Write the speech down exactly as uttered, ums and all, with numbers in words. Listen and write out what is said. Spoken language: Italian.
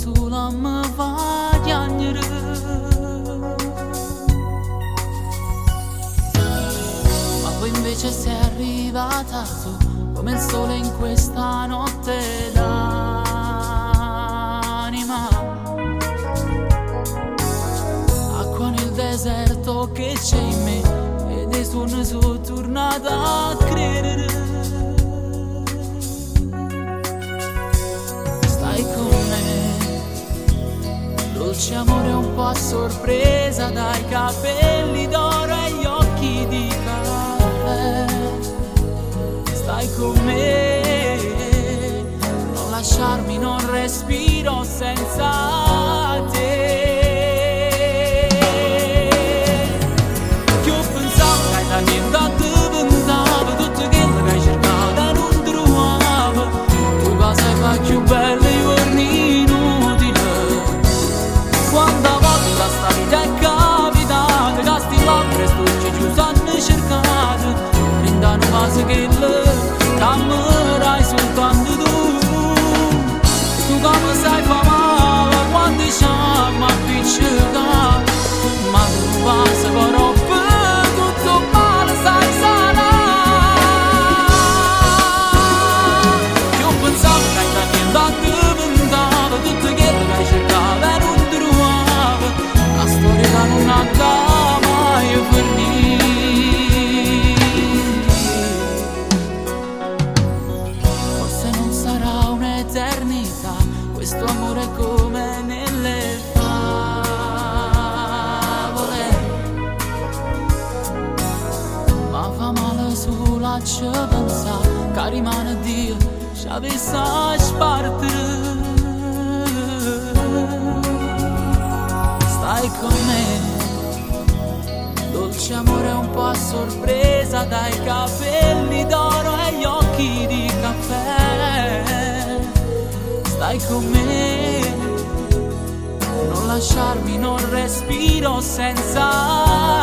sola mi fa piangere. Ma poi invece sei arrivata tu, come il sole in questa notte d'anima, acqua nel deserto che c'è in me, ed è sono sono tornata a credere. Stai con me, dolce amore un po' a sorpresa, dai capelli d'oro e gli occhi di caffè. Stai con me, non lasciarmi, non respiro senza te. Che ho pensato che da niente ti pensavo, tutto quello che hai cercato e non trovavo. Tu cosa fai più belle i giorni inutili, quando a volte la sta vita è capitata, che sti labbra e storci giù sanno cercate, brindano cose che le t'amerai soltanto tu. Tu come sai fa male quando siamo appiccicati, ma tu passa però per tutto male sai sanare. Che ho pensato che da niente ti pensavo, tutto quello che hai cercato e non trovavo, la storia che non andava mai a finire. Questo amore è come nelle favole, ma fa male solo a ci pensare che rimane Dio ci avesse a spartere. Stai con me, dolce amore un po' a sorpresa, dai capelli d'oro e gli occhi di caffè. Stai con me, non lasciarmi, non respiro senza